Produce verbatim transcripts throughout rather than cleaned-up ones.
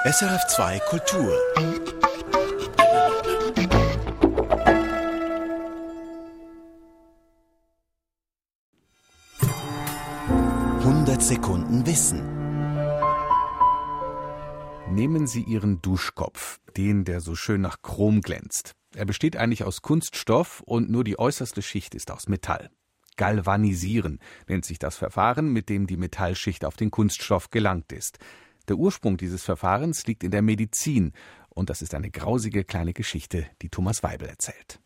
S R F zwei Kultur. hundert Sekunden Wissen. Nehmen Sie Ihren Duschkopf, den, der so schön nach Chrom glänzt. Er besteht eigentlich aus Kunststoff und nur die äußerste Schicht ist aus Metall. Galvanisieren nennt sich das Verfahren, mit dem die Metallschicht auf den Kunststoff gelangt ist. Der Ursprung dieses Verfahrens liegt in der Medizin und das ist eine grausige kleine Geschichte, die Thomas Weibel erzählt.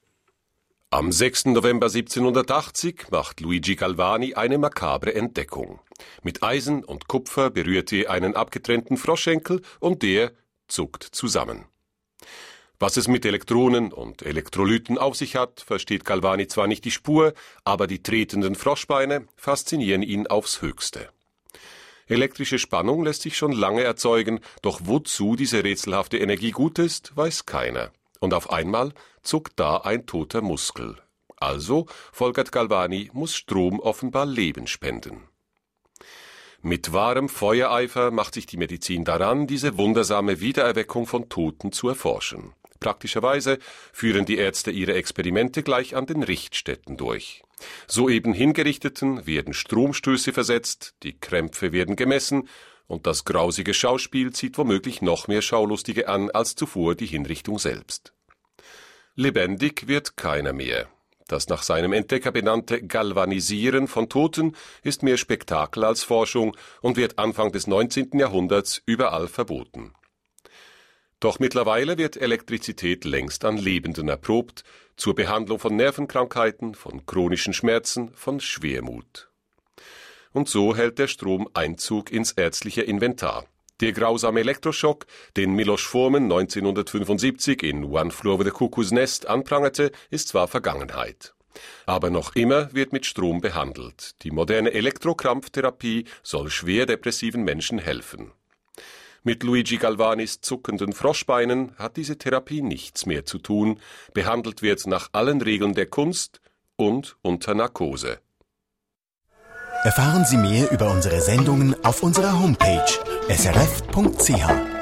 Am sechsten November siebzehnhundertachtzig macht Luigi Galvani eine makabre Entdeckung. Mit Eisen und Kupfer berührt er einen abgetrennten Froschschenkel und der zuckt zusammen. Was es mit Elektronen und Elektrolyten auf sich hat, versteht Galvani zwar nicht die Spur, aber die tretenden Froschbeine faszinieren ihn aufs Höchste. Elektrische Spannung lässt sich schon lange erzeugen, doch wozu diese rätselhafte Energie gut ist, weiß keiner. Und auf einmal zuckt da ein toter Muskel. Also, folgert Galvani, muss Strom offenbar Leben spenden. Mit wahrem Feuereifer macht sich die Medizin daran, diese wundersame Wiedererweckung von Toten zu erforschen. Praktischerweise führen die Ärzte ihre Experimente gleich an den Richtstätten durch. Soeben Hingerichteten werden Stromstöße versetzt, die Krämpfe werden gemessen und das grausige Schauspiel zieht womöglich noch mehr Schaulustige an als zuvor die Hinrichtung selbst. Lebendig wird keiner mehr. Das nach seinem Entdecker benannte Galvanisieren von Toten ist mehr Spektakel als Forschung und wird Anfang des neunzehnten Jahrhunderts überall verboten. Doch mittlerweile wird Elektrizität längst an Lebenden erprobt, zur Behandlung von Nervenkrankheiten, von chronischen Schmerzen, von Schwermut. Und so hält der Strom Einzug ins ärztliche Inventar. Der grausame Elektroschock, den Milos Forman neunzehnhundertfünfundsiebzig in One Flew Over the Cuckoo's Nest anprangerte, ist zwar Vergangenheit. Aber noch immer wird mit Strom behandelt. Die moderne Elektrokrampftherapie soll schwer depressiven Menschen helfen. Mit Luigi Galvanis zuckenden Froschbeinen hat diese Therapie nichts mehr zu tun. Behandelt wird nach allen Regeln der Kunst und unter Narkose. Erfahren Sie mehr über unsere Sendungen auf unserer Homepage s r f punkt c h.